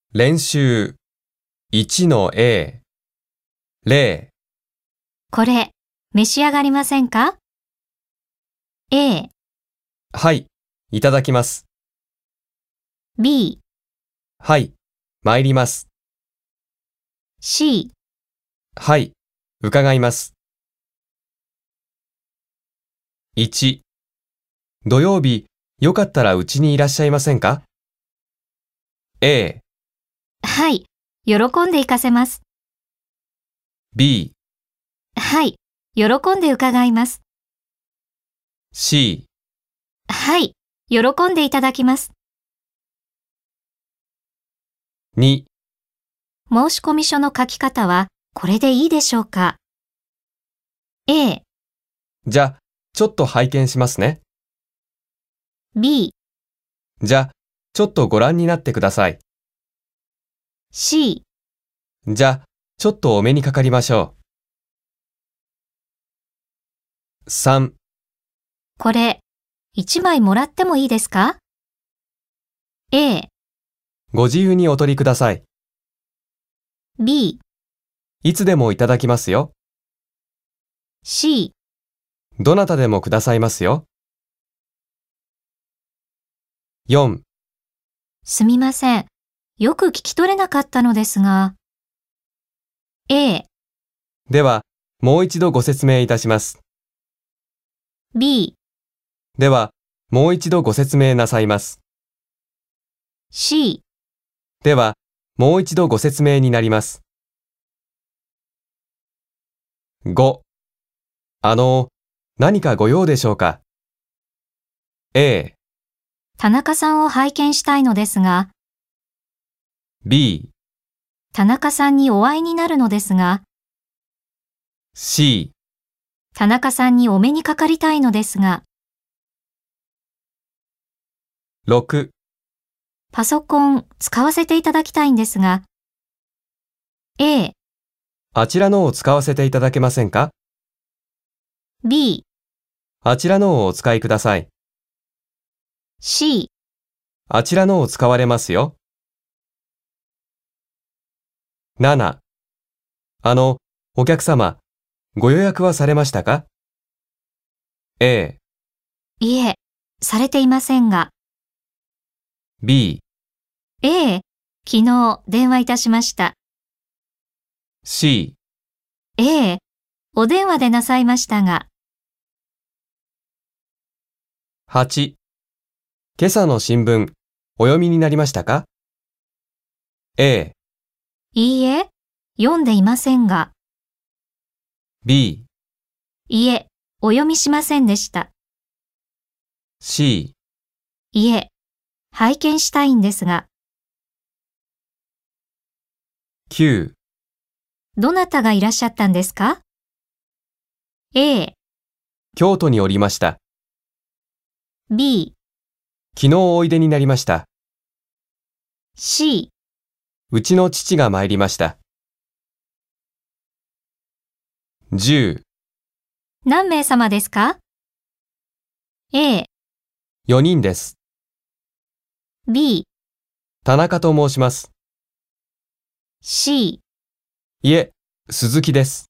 練習 1-A 0 これ、召し上がりませんか？ A、 はい、いただきます。 B、 はい、参ります。 C、 はい、伺います。1、土曜日、よかったらうちにいらっしゃいませんか？ A、 はい、喜んで行かせます。 B、 はい、喜んで伺います。 C、 はい、喜んでいただきます。 2、 申込書の書き方はこれでいいでしょうか？ A、 じゃ、ちょっと拝見しますね。 B、 じゃ、ちょっとご覧になってください。 C、 じゃ、ちょっとお目にかかりましょう。3、 これ、1枚もらってもいいですか？ A、 ご自由にお取りください。 B、 いつでもいただきますよ。 C、 どなたでもくださいますよ。4、 すみません。よく聞き取れなかったのですが。A、 では、もう一度ご説明いたします。 B、 では、もう一度ご説明なさいます。 C、 では、もう一度ご説明になります。5、何かご用でしょうか？ A、 田中さんを拝見したいのですが、 B、 田中さんにお会いになるのですが、 C、 田中さんにお目にかかりたいのですが、 6、 パソコン使わせていただきたいんですが、A、 あちらのを使わせていただけませんか？ B、 あちらのをお使いください。 C、 あちらのを使われますよ。7、お客様、ご予約はされましたか？ A、 いえ、されていませんが、 B、 A、昨日電話いたしました。 C、 A、お電話でなさいましたが、 8、今朝の新聞、お読みになりましたか？ A、 いいえ、読んでいませんが、 B、 いえ、お読みしませんでした。 C、 いえ、拝見したいんですが、 9、 どなたがいらっしゃったんですか？ A、 京都におりました。 B、 昨日おいでになりました。 C、 うちの父が参りました。10、 何名様ですか？ A、 4人です。 B、 田中と申します。 C、 いえ、鈴木です。